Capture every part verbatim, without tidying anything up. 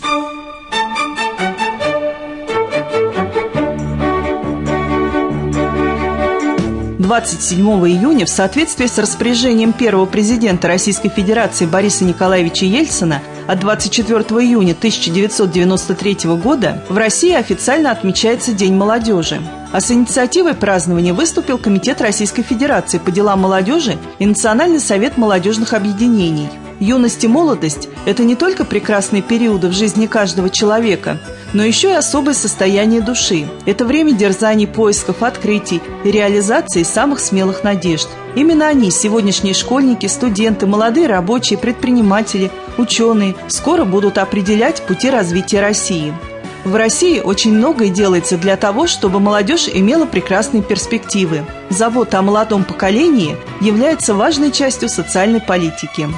двадцать седьмого июня в соответствии с распоряжением первого президента Российской Федерации Бориса Николаевича Ельцина от двадцать четвёртого июня тысяча девятьсот девяносто третьего года в России официально отмечается День молодежи. А с инициативой празднования выступил Комитет Российской Федерации по делам молодежи и Национальный совет молодежных объединений. Юность и молодость – это не только прекрасные периоды в жизни каждого человека, но еще и особое состояние души. Это время дерзаний, поисков, открытий и реализации самых смелых надежд. Именно они, сегодняшние школьники, студенты, молодые рабочие, предприниматели, ученые, скоро будут определять пути развития России. В России очень многое делается для того, чтобы молодежь имела прекрасные перспективы. Забота о молодом поколении является важной частью социальной политики.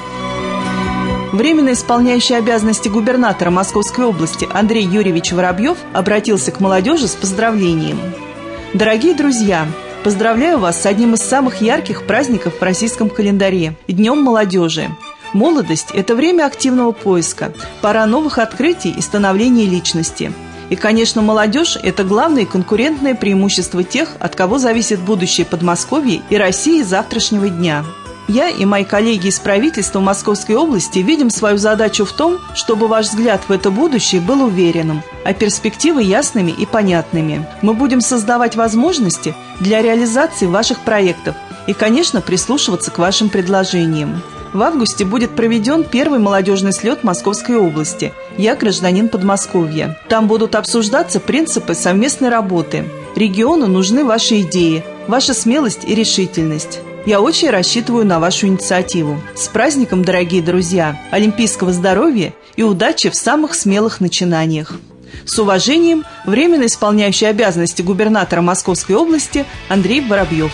Временно исполняющий обязанности губернатора Московской области Андрей Юрьевич Воробьев обратился к молодежи с поздравлением. Дорогие друзья, поздравляю вас с одним из самых ярких праздников в российском календаре – Днем молодежи. Молодость – это время активного поиска, пора новых открытий и становления личности. И, конечно, молодежь – это главное конкурентное преимущество тех, от кого зависит будущее Подмосковья и России завтрашнего дня. Я и мои коллеги из правительства Московской области видим свою задачу в том, чтобы ваш взгляд в это будущее был уверенным, а перспективы ясными и понятными. Мы будем создавать возможности для реализации ваших проектов и, конечно, прислушиваться к вашим предложениям. В августе будет проведен первый молодежный слет Московской области «Я гражданин Подмосковья». Там будут обсуждаться принципы совместной работы. Региону нужны ваши идеи, ваша смелость и решительность. Я очень рассчитываю на вашу инициативу. С праздником, дорогие друзья! Олимпийского здоровья и удачи в самых смелых начинаниях! С уважением, временно исполняющий обязанности губернатора Московской области Андрей Воробьев.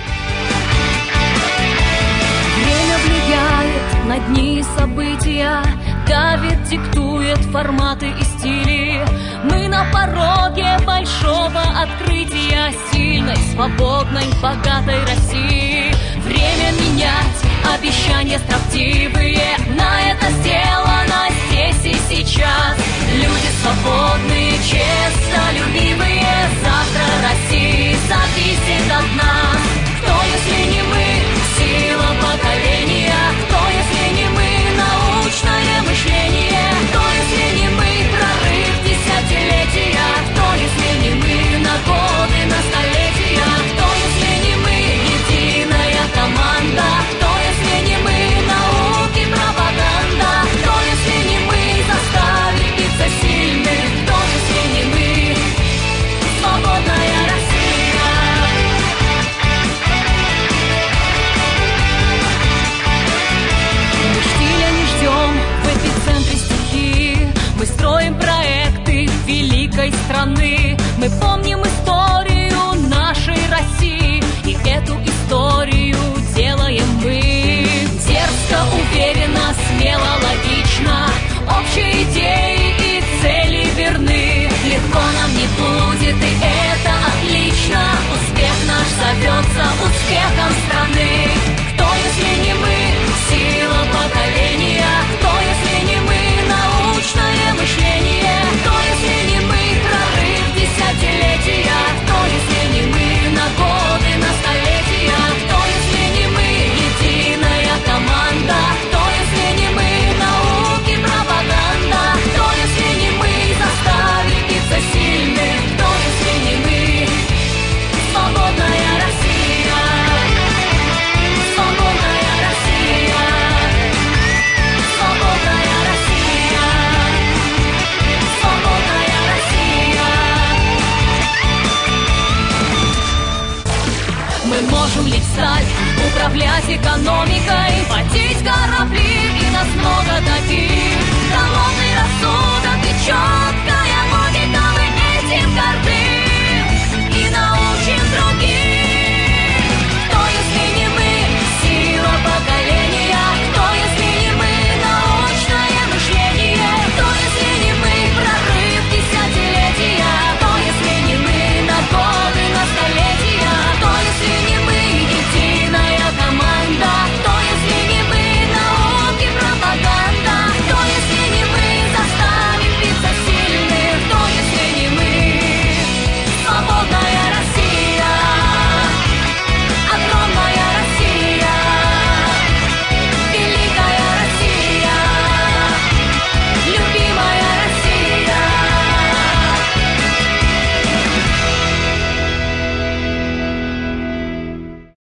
Время влияет на дни и события, давит, диктует форматы и стили. Мы на пороге большого открытия сильной, свободной, богатой России. Время менять, обещания строптивые, на это сделано здесь и сейчас. Люди свободные, честолюбивые, завтра России зависит от нас. Кто, если не мы, сила поколения? Кто, если не мы, научное мышление? Кто, если не мы, прорыв десятилетия? Кто, если не мы, на годы, на столетия? Кто, если не мы, единая команда? Кто, если не мы, науки, пропаганда? Кто, если не мы, заставить биться сильных? Кто, если не мы, свободная Россия? Мы штиля не ждем в эпицентре стихии. Мы строим проекты великой страны. Мы помним историю нашей России, и эту историю делаем мы. Дерзко, уверенно, смело, логично, общие идеи и цели верны. Легко нам не будет, и это отлично. Успех наш зовется успехом страны. Кто, если не мы, сила поколения? Кто, если не мы, научное мышление? Кто, если не мы, прорыв десятилетия? Кто, если не мы, на годы, на столетия? Кто, если не мы, единая команда? Кто, если не мы, науки, пропаганда? Кто, если не мы, заставить биться сильных? Кто, если не мы, свободная Россия? Свободная Россия. Свободная Россия. Свободная Россия. Мы можем лишь встать, управлять экономикой, водить корабли, и нас много таких.